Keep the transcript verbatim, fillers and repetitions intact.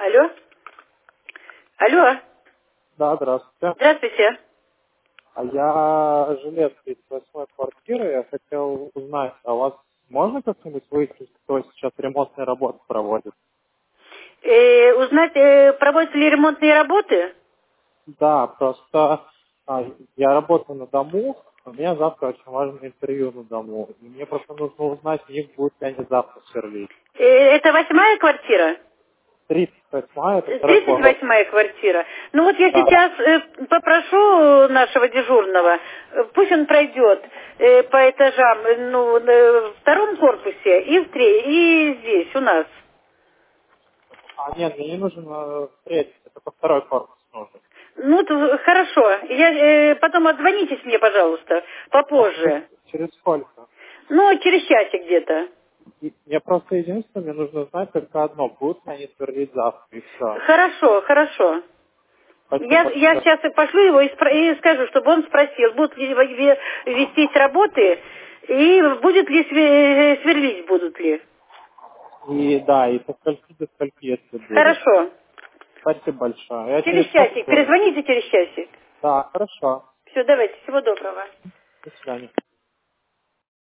Алло? Алло? Да, здравствуйте. Здравствуйте. А я жилец тридцать восьмой квартиры. Я хотел узнать, а у вас можно как-нибудь выяснить, кто сейчас ремонтные работы проводит? Э, узнать, э, проводятся ли ремонтные работы? Да, просто а, я работаю на дому, у меня завтра очень важное интервью на дому. И мне просто нужно узнать, у них будут ли они завтра сверлить. Э, это восьмая квартира? тридцать восьмая, это второй Тридцать корпус. восьмая квартира. Ну вот я Да. сейчас э, попрошу нашего дежурного, э, пусть он пройдет э, по этажам, э, ну, э, в втором корпусе и в тре- и здесь у нас. А, нет, мне не нужен э, третий, это по второй корпус нужен. Ну, то хорошо. Я, э, потом отзвонитесь мне, пожалуйста, А через, попозже. через сколько? Ну, через часик где-то. И мне просто единственное, мне нужно знать только одно, будут ли они сверлить завтра, и все. Хорошо, хорошо. Спасибо Я, я большое. сейчас пошлю его и, спро- и скажу, чтобы он спросил, будут ли ве- ве- вестись работы и будет ли све- сверлить будут ли. И да, и со скольки до скольки, если будет. Хорошо. Спасибо большое. Я Через через сколько часик. звоню? Перезвоните через часик. Да, хорошо. Все, давайте. Всего доброго. До свидания.